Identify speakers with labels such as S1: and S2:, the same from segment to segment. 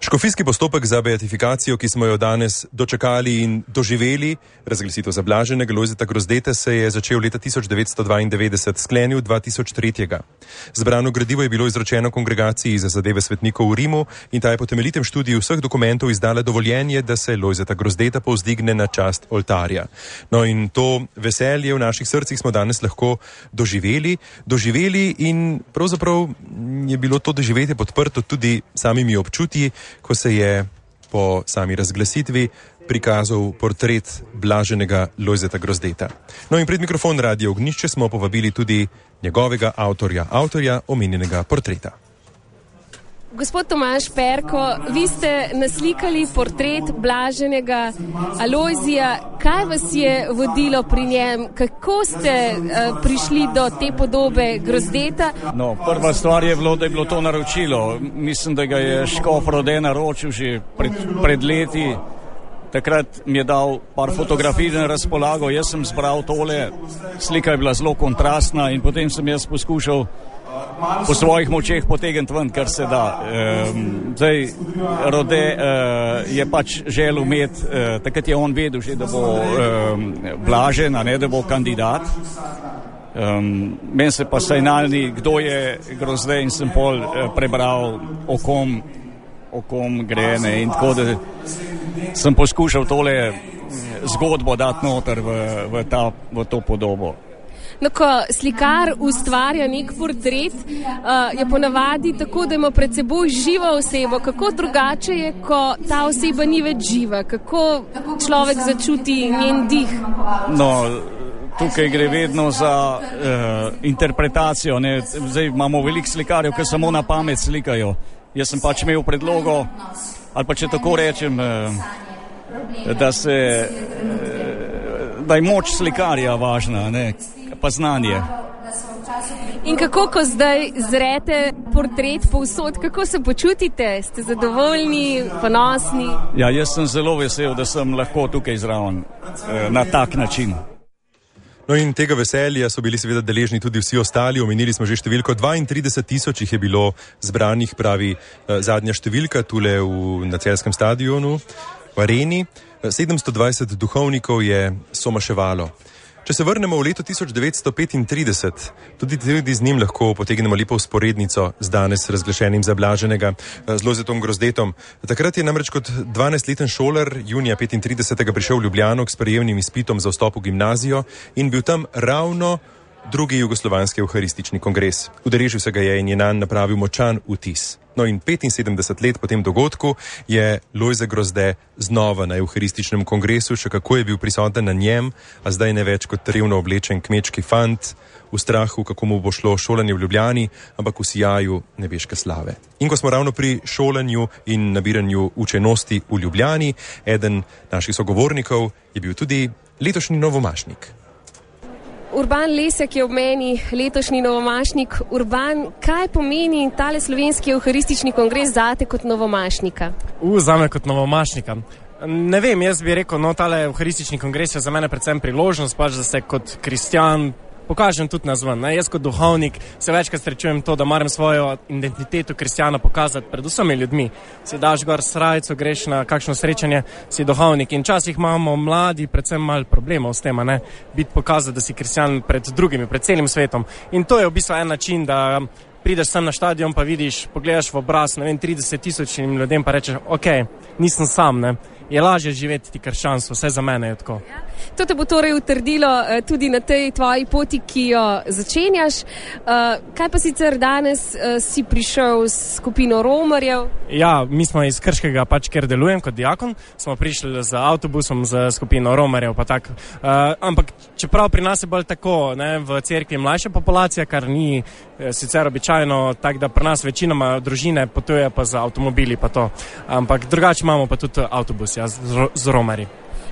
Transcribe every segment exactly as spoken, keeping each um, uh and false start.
S1: Škofijski postopek za beatifikacijo, ki smo jo danes dočakali in doživeli, razglasitev za blaženega Lojzeta Grozdeta, se je začel leta tisoč devetsto dvaindevetdeset, sklenil dva tisoč tri. Zbrano gradivo je bilo izročeno kongregaciji za zadeve svetnikov v Rimu in ta je po temeljitem študiju vseh dokumentov izdala dovoljenje, da se Lojzeta Grozdeta povzdigne na čast oltarja. No in to veselje v naših srcih smo danes lahko doživeli, doživeli in pravzaprav je bilo to doživetje podprto tudi samimi občutji, ko se je po sami razglasitvi prikazal portret blaženega Lojzeta Grozdeta. No in pred mikrofon Radio Ognjišče smo povabili tudi njegovega avtorja, avtorja omenjenega portreta.
S2: Gospod Tomaž Perko, vi ste naslikali portret blaženega Alojzija. Kaj vas je vodilo pri njem? Kako ste uh, prišli do te podobe Grozdeta?
S3: No, prva stvar je bilo, da je bilo to naročilo. Mislim, da ga je škof Rode naročil že pred, pred leti. Takrat mi je dal par fotografij na razpolago, jaz sem zbral tole, slika je bila zelo kontrastna in potem sem jaz poskušal po svojih močeh potegniti ven, kar se da. Um, zdaj, Rode uh, je pač želel imeti, uh, takrat je on vedel že, da bo um, blažen, a ne da bo kandidat. Um, meni se pa sajnalni, kdo je Grozdej in sem pol uh, prebral o kom, o kom gre, ne, in tako da sem poskušal tole zgodbo dati noter v, v, ta, v to podobo.
S2: No, ko slikar ustvarja nek portret, uh, je ponavadi tako, da ima pred seboj živo osebo. Kako drugače je, ko ta oseba ni več živa? Kako človek začuti njen dih?
S3: No, tukaj gre vedno za uh, interpretacijo. Ne? Zdaj imamo veliko slikarjev, ki samo na pamet slikajo. Jaz sem pač imel predlogo, ali pa če tako rečem, uh, da se... Uh, da je moč slikarja važna, ne? Pa znanje.
S2: In kako, ko zdaj zrete portret povsod, kako se počutite? Ste zadovoljni, ponosni?
S3: Ja, jaz sem zelo vesel, da sem lahko tukaj zraven eh, na tak način.
S1: No in tega veselja so bili seveda deležni tudi vsi ostali. Omenili smo že številko dvaintrideset tisoč jih je bilo zbranih, pravi eh, zadnja številka tule v, na Celjskem stadionu v Areni. sedemsto dvajset duhovnikov je somaševalo. Če se vrnemo v leto tisoč devetsto petintrideset, tudi, tudi z njim lahko potegnemo lepo vzporednico z danes razglašenim za blaženega z Lojzetom Grozdetom. Takrat je namreč kot dvanajstleten šolar junija petintridesetega prišel v Ljubljano k sprejemnim izpitom za vstop v gimnazijo in bil tam ravno drugi jugoslovanski evharistični kongres. Udeležil se ga je in je nanj napravil močan vtis. No in petinsedemdeset let po tem dogodku je Lojze Grozde znova na evharističnem kongresu, še kako je bil prisoten na njem, a zdaj ne več kot revno oblečen kmečki fant, v strahu, kako mu bo šlo šolanje v Ljubljani, ampak v sijaju nebeške slave. In ko smo ravno pri šolanju in nabiranju učenosti v Ljubljani, eden naših sogovornikov je bil tudi letošnji novomašnik.
S2: Urban Lesjak je ob meni, letošnji novomašnik. Urban, kaj pomeni tale slovenski evharistični kongres zate kot novomašnika?
S4: U, zame kot novomašnika. Ne vem, jaz bi rekel, no, tale evharistični kongres je za mene predvsem priložnost, pač, da se kot kristjan pokažem tudi nazven. Ne? Jaz kot duhovnik se večkrat srečujem to, da moram svojo identiteto kristjana pokazati pred vsemi ljudmi. Si daš gor srajco, greš na kakšno srečanje, si duhovnik. In včasih imamo mladi predvsem malo problemov s tem, ne? Biti pokazati, da si kristjan pred drugimi, pred celim svetom. In to je v bistvu en način, da prideš sem na stadion, pa vidiš, pogledaš v obraz, ne vem, trideset tisoč in ljudem pa rečeš, ok, nisem sam, ne. Je lažje živeti ti krščanstvo, vse za mene je tako.
S2: Ja. To te bo torej utrdilo uh, tudi na tej tvoji poti, ki jo začenjaš. Uh, kaj pa sicer danes uh, si prišel s skupino romarjev?
S4: Ja, mi smo iz Krškega, pač ker delujem kot diakon, smo prišli z avtobusom z skupino romarjev, pa tak. Uh, ampak čeprav pri nas je bolj tako, ne, v cerkvi mlajša populacija, kar ni eh, sicer običajno, tak da pri nas večinoma družine potuje pa z avtomobili pa to. Ampak drugače imamo pa tudi avtobus. Ja, z, z romarji.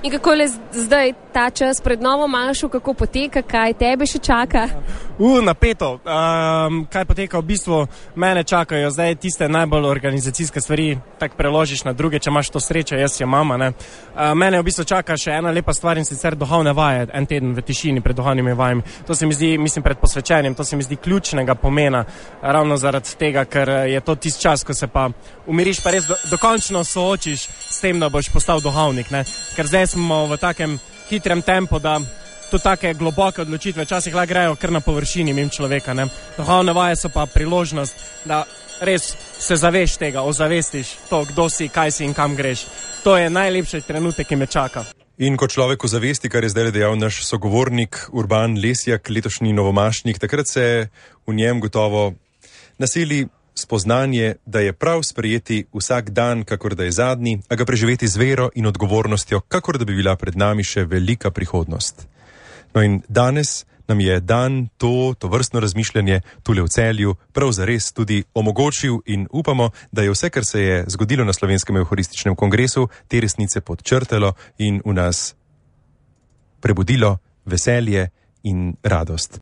S2: In kako je zdaj ta čas pred novo mašo, kako poteka, kaj tebe še čaka?
S4: U, napeto. Um, kaj poteka v bistvu, mene čakajo zdaj tiste najbolj organizacijske stvari, tako preložiš na druge, če imaš to srečo, jaz je mama, ne. Uh, mene v bistvu čaka še ena lepa stvar in sicer duhovne vaje, en teden v tišini pred duhovnimi vajami. To se mi zdi, mislim, pred posvečenjem, to se mi zdi ključnega pomena, ravno zaradi tega, ker je to tisti čas, ko se pa umiriš, pa res do, dokončno soočiš s tem, da boš postal duhovnik, ne. Ker zdaj smo v takem hitrem tempu, da tudi take globoke odločitve včasih lahko grejo kar na površini mimo človeka, ne. Duhovne vaje so pa priložnost, da res se zaveš tega, ozavestiš to, kdo si, kaj si in kam greš. To je najlepši trenutek, ki me čaka.
S1: In ko človek ozavesti, kar je zdaj dejal naš sogovornik Urban Lesjak, letošnji novomašnik, takrat se v njem gotovo naseli spoznanje, da je prav sprejeti vsak dan, kakor da je zadnji, a ga preživeti z vero in odgovornostjo, kakor da bi bila pred nami še velika prihodnost. No in danes nam je dan to, to vrstno razmišljanje tule v Celju prav zares tudi omogočil in upamo, da je vse, kar se je zgodilo na Slovenskem evharističnem kongresu, te resnice podčrtalo in v nas prebudilo veselje in radost.